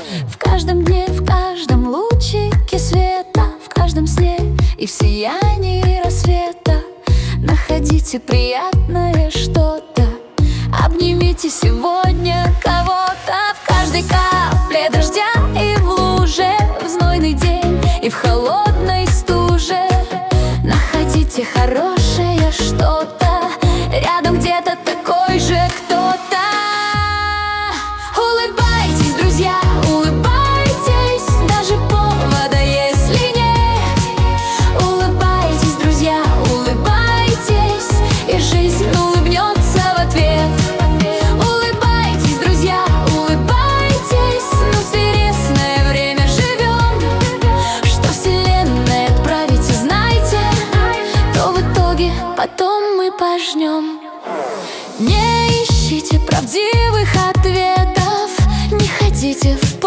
В каждом дне, в каждом лучике света, в каждом сне и в сиянии рассвета находите приятное что-то. Обнимите сегодня кого-то. В каждой капле дождя и в луже, в знойный день и в холодной стуже находите хорошее.